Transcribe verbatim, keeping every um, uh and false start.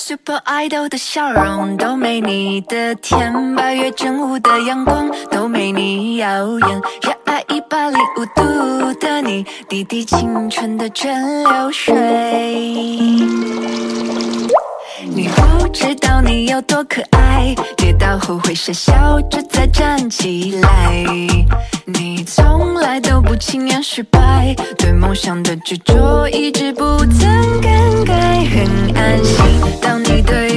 Super Idol 的笑容都没你的甜，八月正午的阳光都没你耀眼，热爱一百零五度的你，滴滴青春的蒸馏水。你不知道你有多可爱，跌倒后会傻笑着再站起来。你从来都不轻言失败，对梦想的执着一直不曾更改。很安心，当你对